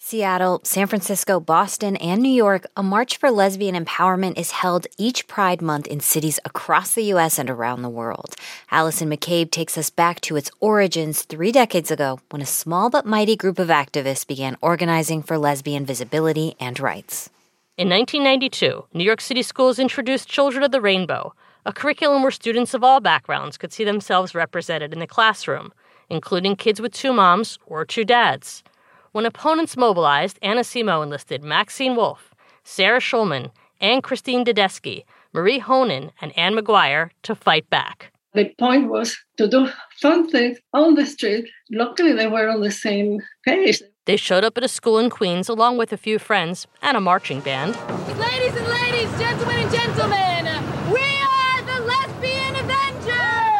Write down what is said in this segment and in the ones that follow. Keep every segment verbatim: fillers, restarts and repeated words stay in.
Seattle, San Francisco, Boston, and New York, a March for Lesbian Empowerment is held each Pride Month in cities across the U S and around the world. Allison McCabe takes us back to its origins three decades ago when a small but mighty group of activists began organizing for lesbian visibility and rights. In nineteen ninety-two, New York City schools introduced Children of the Rainbow, a curriculum where students of all backgrounds could see themselves represented in the classroom, including kids with two moms or two dads. When opponents mobilized, Anna Simo enlisted Maxine Wolf, Sarah Schulman, Anne Christine Tedeschi, Marie Honan, and Anne McGuire to fight back. The point was to do fun things on the street. Luckily, they were on the same page. They showed up at a school in Queens along with a few friends and a marching band. Ladies and ladies, gentlemen and gentlemen, we are the Lesbian Avengers!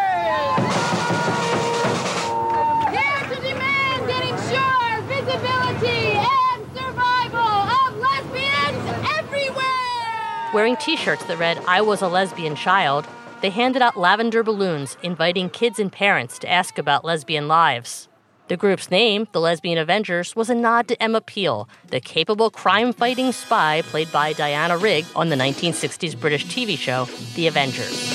Here to demand and ensure visibility and survival of lesbians everywhere! Wearing t-shirts that read, "I was a lesbian child," they handed out lavender balloons inviting kids and parents to ask about lesbian lives. The group's name, the Lesbian Avengers, was a nod to Emma Peel, the capable crime-fighting spy played by Diana Rigg on the nineteen sixties British T V show, The Avengers.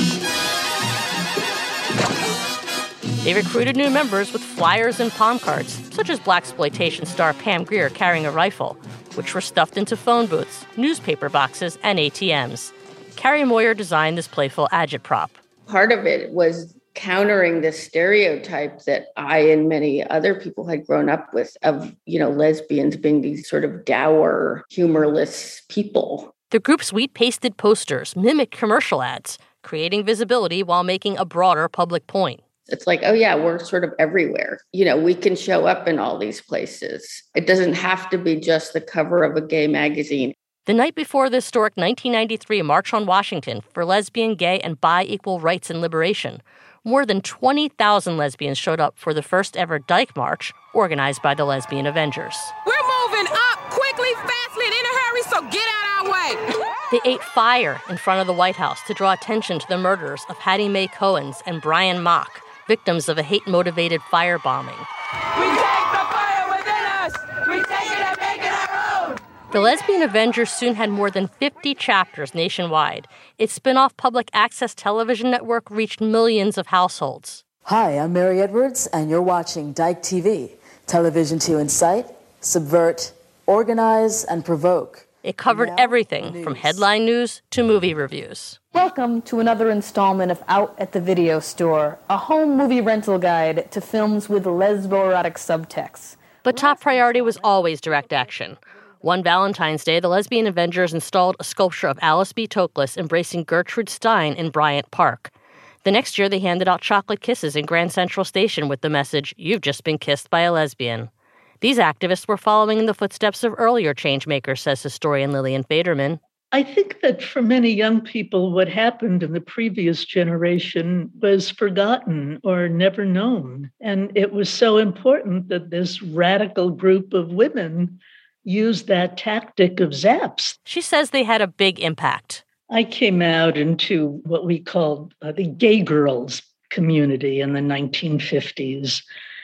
They recruited new members with flyers and palm cards, such as blaxploitation star Pam Grier carrying a rifle, which were stuffed into phone booths, newspaper boxes, and A T Ms. Carrie Moyer designed this playful agitprop. Part of it was countering the stereotype that I and many other people had grown up with of, you know, lesbians being these sort of dour, humorless people. The group's wheat-pasted posters mimic commercial ads, creating visibility while making a broader public point. It's like, oh yeah, we're sort of everywhere. You know, we can show up in all these places. It doesn't have to be just the cover of a gay magazine. The night before the historic nineteen ninety-three March on Washington for lesbian, gay, and bi equal rights and liberation, more than twenty thousand lesbians showed up for the first ever Dyke March, organized by the Lesbian Avengers. We're moving up quickly, fastly, and in a hurry, so get out our way. They ate fire in front of the White House to draw attention to the murders of Hattie Mae Cohens and Brian Mock, victims of a hate-motivated firebombing. We take the fire within us. We take it and make it our own. The Lesbian Avengers soon had more than fifty chapters nationwide. Its spin-off public access television network reached millions of households. Hi, I'm Mary Edwards, and you're watching Dyke T V. Television to incite, subvert, organize, and provoke. It covered Now, everything news. from headline news to movie reviews. Welcome to another installment of Out at the Video Store, a home movie rental guide to films with lesbo-erotic subtext. But top priority was always direct action. One Valentine's Day, the Lesbian Avengers installed a sculpture of Alice B. Toklas embracing Gertrude Stein in Bryant Park. The next year, they handed out chocolate kisses in Grand Central Station with the message, "You've just been kissed by a lesbian." These activists were following in the footsteps of earlier changemakers, says historian Lillian Faderman. I think that for many young people, what happened in the previous generation was forgotten or never known. And it was so important that this radical group of women used that tactic of zaps. She says they had a big impact. I came out into what we called uh, the gay girls community in the nineteen fifties.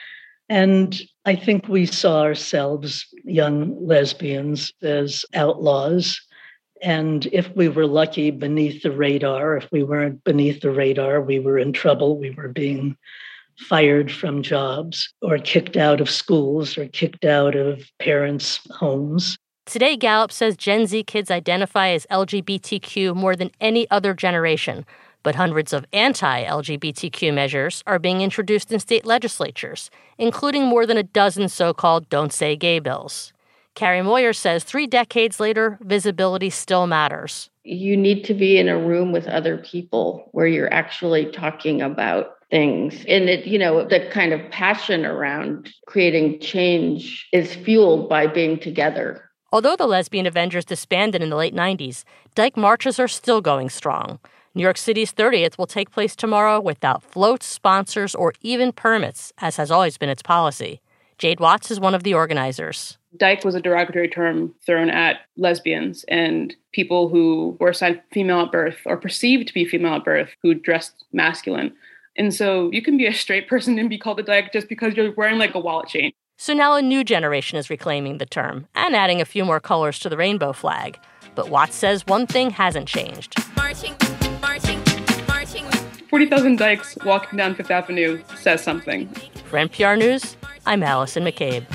And I think we saw ourselves, young lesbians, as outlaws. And if we were lucky, beneath the radar. If we weren't beneath the radar, we were in trouble. We were being fired from jobs or kicked out of schools or kicked out of parents' homes. Today, Gallup says Gen Z kids identify as L G B T Q more than any other generation, but hundreds of anti-L G B T Q measures are being introduced in state legislatures, including more than a dozen so-called Don't Say Gay bills. Carrie Moyer says three decades later, visibility still matters. You need to be in a room with other people where you're actually talking about things. And it, you know, the kind of passion around creating change is fueled by being together. Although the Lesbian Avengers disbanded in the late nineties, Dyke marches are still going strong. New York City's thirtieth will take place tomorrow without floats, sponsors, or even permits, as has always been its policy. Jade Watts is one of the organizers. Dyke was a derogatory term thrown at lesbians and people who were assigned female at birth or perceived to be female at birth who dressed masculine. And so you can be a straight person and be called a dyke just because you're wearing like a wallet chain. So now a new generation is reclaiming the term and adding a few more colors to the rainbow flag. But Watts says one thing hasn't changed. Marching, marching, marching. forty thousand dykes walking down Fifth Avenue says something. For N P R News, I'm Allison McCabe.